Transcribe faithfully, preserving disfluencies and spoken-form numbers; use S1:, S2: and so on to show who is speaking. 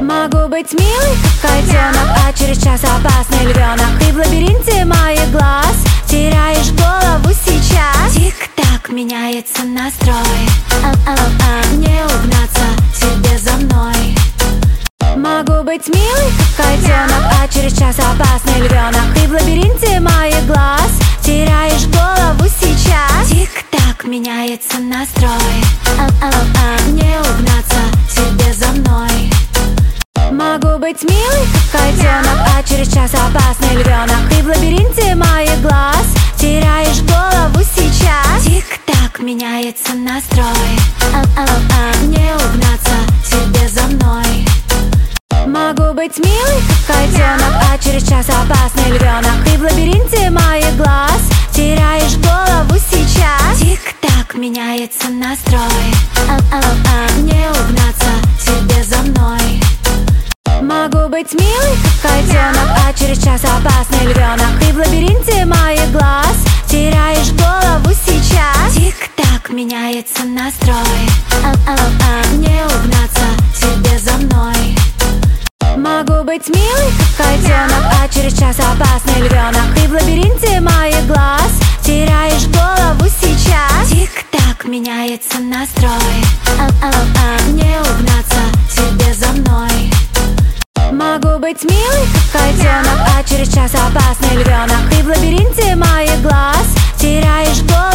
S1: Могу быть милый, как котенок, а через час опасный львенок. Ты в лабиринте моих глаз теряешь голову сейчас. Тик-так, меняется настрой. А-а-а, не угнаться тебе за мной. Могу быть милый, как котенок, а через час опасный львенок. Ты в лабиринте моих глаз теряешь голову сейчас. Тик-так, меняется настрой. А-а-а, не угнаться тебе за мной. Могу быть милый, как котенок, а через час опасный львенок. Ты в лабиринте моих глаз теряешь голову сейчас. Тик-так, меняется настрой. А-а-а, не угнаться тебе за мной. Могу быть милый, как котенок, а через час опасный львенок. Ты в лабиринте моих глаз теряешь голову сейчас. Тик-так, меняется настрой. А-а-а, не угнаться тебе за мной. Могу быть милый, как котенок, а через час опасный львенок. Ты в лабиринте моих глаз теряешь голову сейчас. Тик-так, меняется настрой. А-а-а, не угнаться тебе за мной. Могу быть милый, как котенок, а через час опасный львенок. Ты в лабиринте моих глаз теряешь голову сейчас. Тик-так, меняется настрой. А-а-а, не угнаться тебе за мной. Могу быть милый, как котенок, а через час опасный львенок. Ты в лабиринте моих глаз теряешь голову